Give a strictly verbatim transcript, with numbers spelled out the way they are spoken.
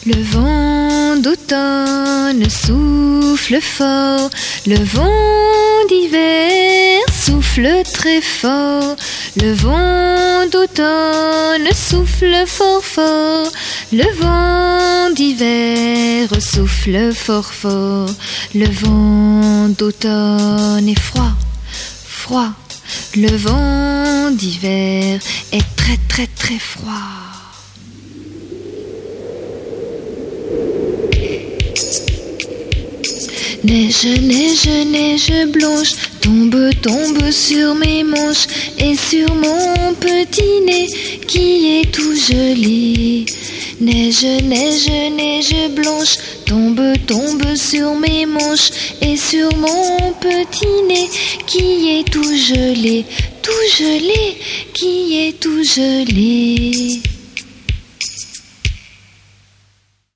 Le vent d'automne souffle fort, le vent d'hiver souffle très fort. Le vent d'automne souffle fort fort, le vent d'hiver souffle fort fort. Le vent d'automne est froid, froid. Le vent d'hiver est très très très froid. Neige, neige, neige blanche, tombe, tombe sur mes manches et sur mon petit nez qui est tout gelé. Neige, neige, neige blanche, tombe, tombe sur mes manches et sur mon petit nez qui est tout gelé, tout gelé, qui est tout gelé.